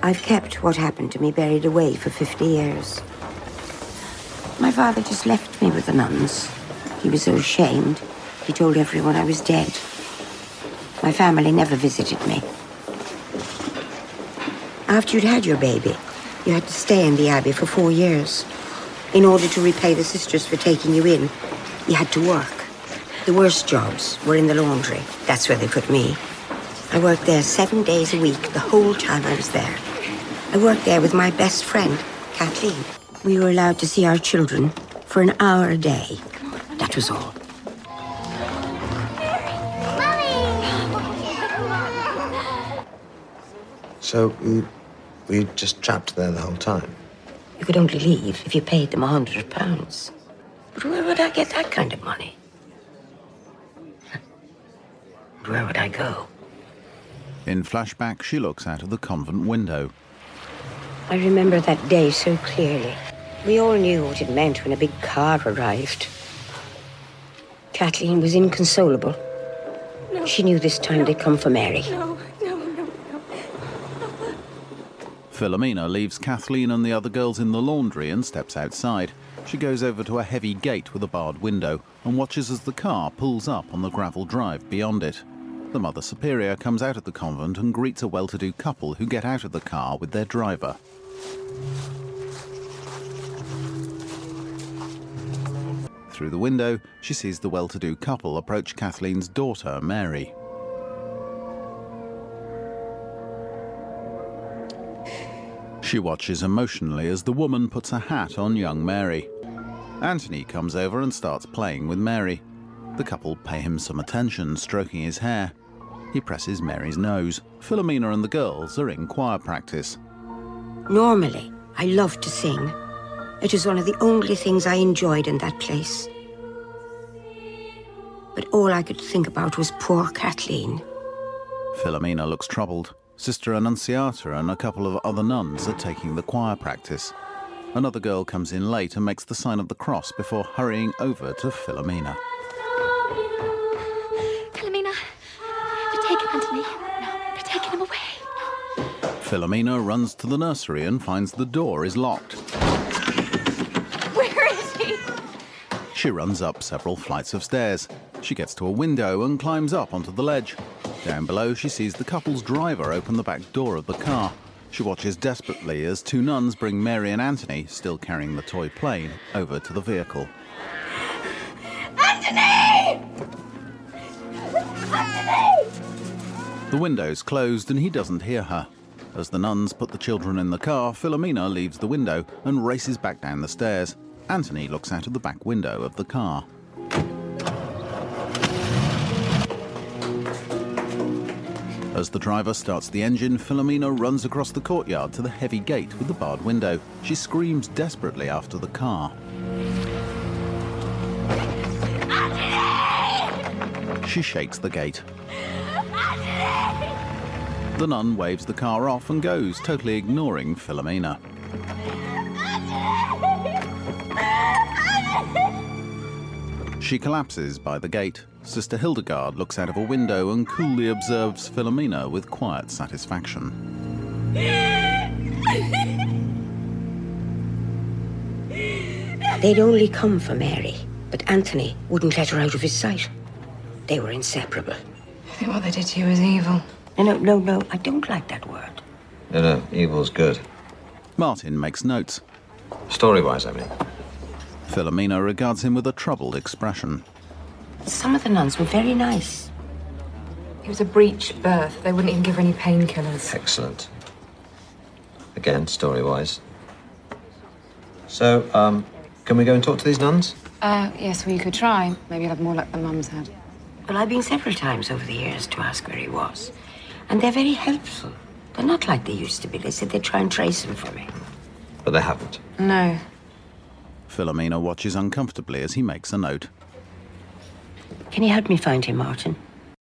I've kept what happened to me buried away for 50 years. My father just left me with the nuns. He was so ashamed, he told everyone I was dead. My family never visited me. After you'd had your baby, you had to stay in the abbey for 4 years. In order to repay the sisters for taking you in, you had to work. The worst jobs were in the laundry. That's where they put me. I worked there 7 days a week, the whole time I was there. I worked there with my best friend, Kathleen. We were allowed to see our children for an hour a day. That was all. So, were you just trapped there the whole time? You could only leave if you paid them £100. But where would I get that kind of money? Where would I go? In flashback, she looks out of the convent window. I remember that day so clearly. We all knew what it meant when a big car arrived. Kathleen was inconsolable. No. She knew this time they'd come for Mary. No. Philomena leaves Kathleen and the other girls in the laundry and steps outside. She goes over to a heavy gate with a barred window and watches as the car pulls up on the gravel drive beyond it. The Mother Superior comes out of the convent and greets a well-to-do couple who get out of the car with their driver. Through the window, she sees the well-to-do couple approach Kathleen's daughter, Mary. She watches emotionally as the woman puts a hat on young Mary. Anthony comes over and starts playing with Mary. The couple pay him some attention, stroking his hair. He presses Mary's nose. Philomena and the girls are in choir practice. Normally, I loved to sing. It was one of the only things I enjoyed in that place. But all I could think about was poor Kathleen. Philomena looks troubled. Sister Annunziata and a couple of other nuns are taking the choir practice. Another girl comes in late and makes the sign of the cross before hurrying over to Philomena. Philomena, you're taking Anthony. No, you're taking him away. No. Philomena runs to the nursery and finds the door is locked. Where is he? She runs up several flights of stairs. She gets to a window and climbs up onto the ledge. Down below, she sees the couple's driver open the back door of the car. She watches desperately as two nuns bring Mary and Anthony, still carrying the toy plane, over to the vehicle. Anthony! Anthony! The window's closed and he doesn't hear her. As the nuns put the children in the car, Philomena leaves the window and races back down the stairs. Anthony looks out of the back window of the car. As the driver starts the engine, Philomena runs across the courtyard to the heavy gate with the barred window. She screams desperately after the car. Anthony! She shakes the gate. Anthony! The nun waves the car off and goes, totally ignoring Philomena. She collapses by the gate. Sister Hildegard looks out of a window and coolly observes Philomena with quiet satisfaction. They'd only come for Mary, but Anthony wouldn't let her out of his sight. They were inseparable. I think what they did to you was evil. No, I don't like that word. No, evil's good. Martin makes notes. Story-wise, I mean. Philomena regards him with a troubled expression. Some of the nuns were very nice. It was a breech birth. They wouldn't even give her any painkillers. Excellent. Again, story-wise. So, can we go and talk to these nuns? Yes, well, you could try. Maybe you'll have more luck than Mum's had. Well, I've been several times over the years to ask where he was. And they're very helpful. They're not like they used to be. They said they'd try and trace him for me. But they haven't. No. Philomena watches uncomfortably as he makes a note. Can you help me find him, Martin?